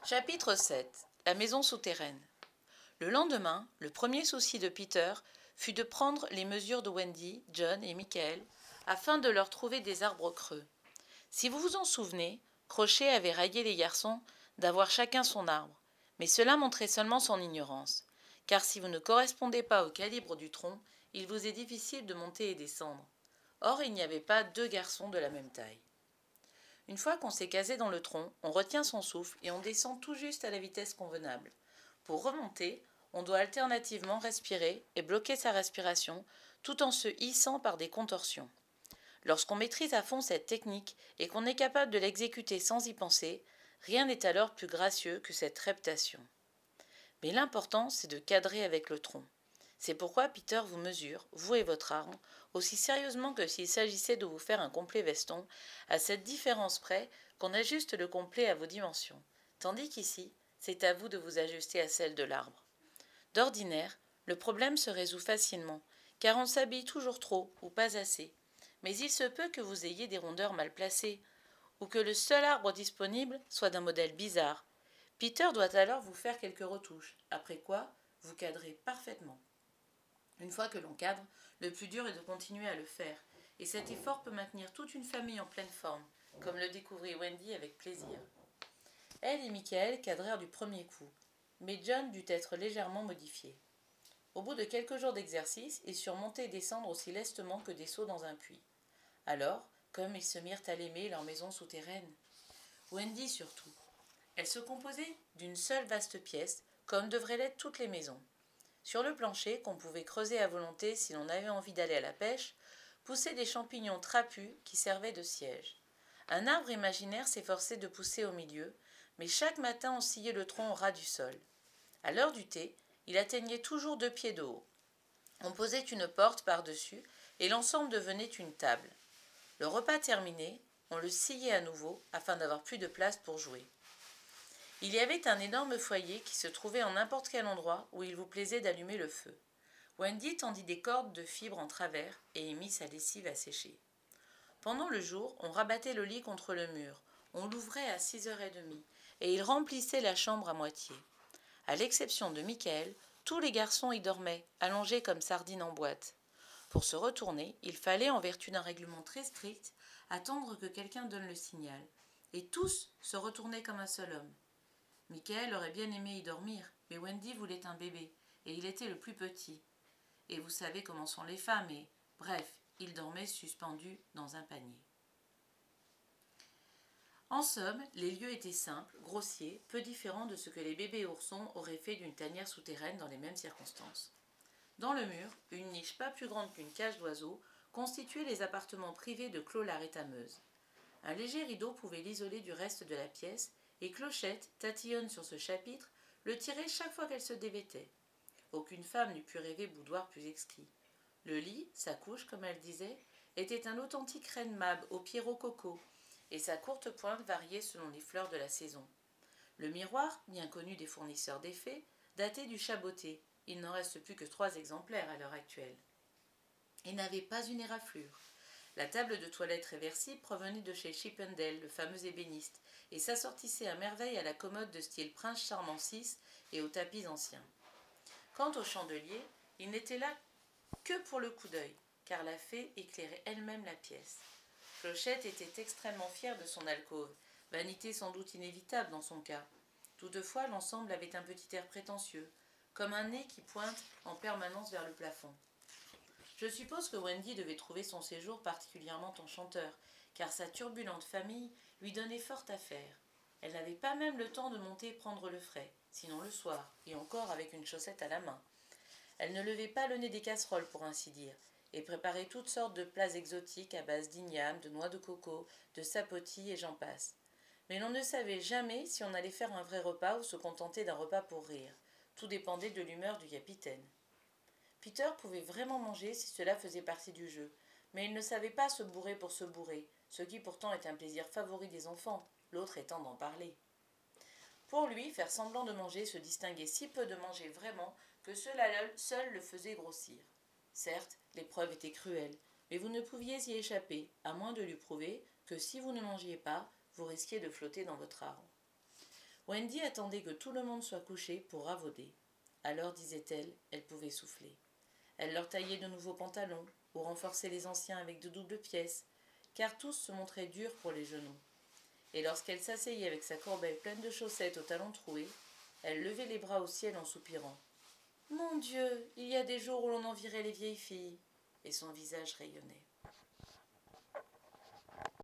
Chapitre 7. La maison souterraine. Le lendemain, le premier souci de Peter fut de prendre les mesures de Wendy, John et Michael afin de leur trouver des arbres creux. Si vous vous en souvenez, Crochet avait raillé les garçons d'avoir chacun son arbre, mais cela montrait seulement son ignorance, car si vous ne correspondez pas au calibre du tronc, il vous est difficile de monter et descendre. Or, il n'y avait pas deux garçons de la même taille. Une fois qu'on s'est casé dans le tronc, on retient son souffle et on descend tout juste à la vitesse convenable. Pour remonter, on doit alternativement respirer et bloquer sa respiration tout en se hissant par des contorsions. Lorsqu'on maîtrise à fond cette technique et qu'on est capable de l'exécuter sans y penser, rien n'est alors plus gracieux que cette reptation. Mais l'important, c'est de cadrer avec le tronc. C'est pourquoi Peter vous mesure, vous et votre arbre, aussi sérieusement que s'il s'agissait de vous faire un complet veston, à cette différence près qu'on ajuste le complet à vos dimensions, tandis qu'ici, c'est à vous de vous ajuster à celle de l'arbre. D'ordinaire, le problème se résout facilement, car on s'habille toujours trop ou pas assez. Mais il se peut que vous ayez des rondeurs mal placées, ou que le seul arbre disponible soit d'un modèle bizarre. Peter doit alors vous faire quelques retouches, après quoi vous cadrez parfaitement. Une fois que l'on cadre, le plus dur est de continuer à le faire, et cet effort peut maintenir toute une famille en pleine forme, comme le découvrit Wendy avec plaisir. Elle et Michael cadrèrent du premier coup, mais John dut être légèrement modifié. Au bout de quelques jours d'exercice, ils surent monter et descendre aussi lestement que des seaux dans un puits. Alors, comme ils se mirent à l'aimer, leur maison souterraine. Wendy surtout. Elle se composait d'une seule vaste pièce, comme devraient l'être toutes les maisons. Sur le plancher, qu'on pouvait creuser à volonté si l'on avait envie d'aller à la pêche, poussaient des champignons trapus qui servaient de siège. Un arbre imaginaire s'efforçait de pousser au milieu, mais chaque matin on sciait le tronc au ras du sol. À l'heure du thé, il atteignait toujours 2 pieds de haut. On posait une porte par-dessus, et l'ensemble devenait une table. Le repas terminé, on le sciait à nouveau, afin d'avoir plus de place pour jouer. Il y avait un énorme foyer qui se trouvait en n'importe quel endroit où il vous plaisait d'allumer le feu. Wendy tendit des cordes de fibres en travers et y mit sa lessive à sécher. Pendant le jour, on rabattait le lit contre le mur, on l'ouvrait à 6h30, et il remplissait la chambre à moitié. À l'exception de Michael, tous les garçons y dormaient, allongés comme sardines en boîte. Pour se retourner, il fallait, en vertu d'un règlement très strict, attendre que quelqu'un donne le signal. Et tous se retournaient comme un seul homme. Michael aurait bien aimé y dormir, mais Wendy voulait un bébé, et il était le plus petit. Et vous savez comment sont les femmes, et bref, il dormait suspendu dans un panier. En somme, les lieux étaient simples, grossiers, peu différents de ce que les bébés oursons auraient fait d'une tanière souterraine dans les mêmes circonstances. Dans le mur, une niche pas plus grande qu'une cage d'oiseau constituait les appartements privés de Clos la rétameuse. Un léger rideau pouvait l'isoler du reste de la pièce, et Clochette, tatillonne sur ce chapitre, le tirait chaque fois qu'elle se dévêtait. Aucune femme n'eût pu rêver boudoir plus exquis. Le lit, sa couche, comme elle disait, était un authentique reine mab au pied rococo, et sa courte pointe variait selon les fleurs de la saison. Le miroir, bien connu des fournisseurs d'effets, datait du Chaboté. Il n'en reste plus que 3 exemplaires à l'heure actuelle. Il n'avait pas une éraflure. La table de toilette réversible provenait de chez Chippendale, le fameux ébéniste, et s'assortissait à merveille à la commode de style Prince Charmant VI et aux tapis anciens. Quant au chandelier, il n'était là que pour le coup d'œil, car la fée éclairait elle-même la pièce. Clochette était extrêmement fière de son alcôve, vanité sans doute inévitable dans son cas. Toutefois, l'ensemble avait un petit air prétentieux, comme un nez qui pointe en permanence vers le plafond. Je suppose que Wendy devait trouver son séjour particulièrement enchanteur, car sa turbulente famille lui donnait fort à faire. Elle n'avait pas même le temps de monter prendre le frais, sinon le soir, et encore avec une chaussette à la main. Elle ne levait pas le nez des casseroles, pour ainsi dire, et préparait toutes sortes de plats exotiques à base d'igname, de noix de coco, de sapotis et j'en passe. Mais l'on ne savait jamais si on allait faire un vrai repas ou se contenter d'un repas pour rire. Tout dépendait de l'humeur du capitaine. Peter pouvait vraiment manger si cela faisait partie du jeu, mais il ne savait pas se bourrer pour se bourrer, ce qui pourtant est un plaisir favori des enfants, l'autre étant d'en parler. Pour lui, faire semblant de manger se distinguait si peu de manger vraiment que cela seul le faisait grossir. Certes, l'épreuve était cruelle, mais vous ne pouviez y échapper, à moins de lui prouver que si vous ne mangiez pas, vous risquiez de flotter dans votre arbre. Wendy attendait que tout le monde soit couché pour ravauder. Alors, disait-elle, elle pouvait souffler. Elle leur taillait de nouveaux pantalons, ou renforçait les anciens avec de doubles pièces, car tous se montraient durs pour les genoux. Et lorsqu'elle s'asseyait avec sa corbeille pleine de chaussettes aux talons troués, elle levait les bras au ciel en soupirant. « Mon Dieu, il y a des jours où l'on envierait les vieilles filles !» Et son visage rayonnait.